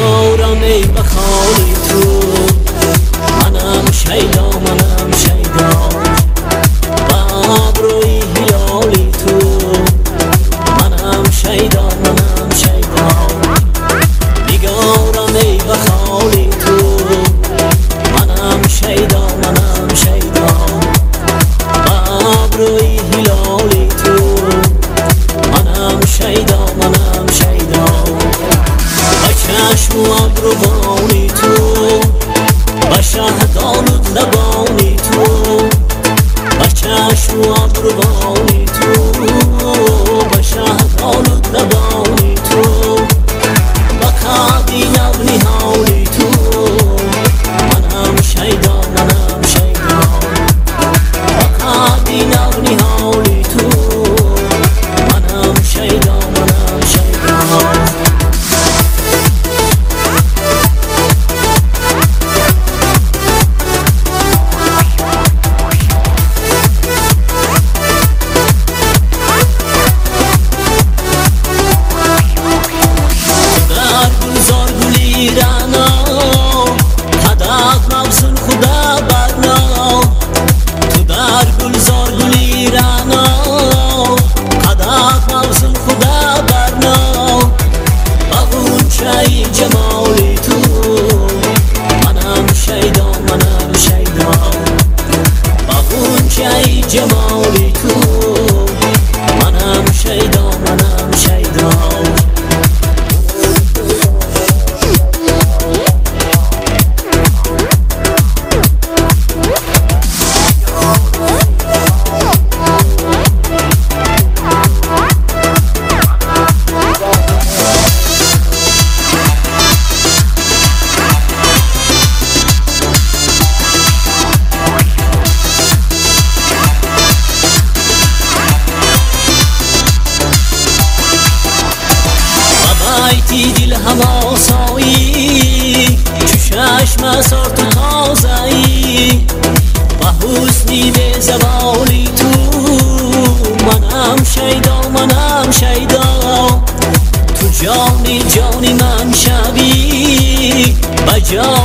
بیگارم ای بخاری تو، منم شیدا منم شیدا، و ابروی هلالی تو، منم شیدا منم شیدا. بیگارم ای بخاری تو، منم شیدا منم شیدا، و ابروی هلالی تو، منم شیدا منم شیدا. و چشم و ابروانی تو، و شهدانت لبانی تو، و چشم و ابروانی تو، و شهدانت لبانی تو، و قدی نبنی حالی تو، منم شیدا منم شیدا، و قدی نبنی حالی تو، منم شیدا منم شیدا. جمالی تو، منم شیدا منم شیدا، بغونچه جمالی تو، منم شیدا منم شیدا. دل هماسایی چو چشم سر تو تازه‌ای، و حسنی به زوالی تو، منم شیدا منم شیدا. تو جانی جانی من شبی، و جان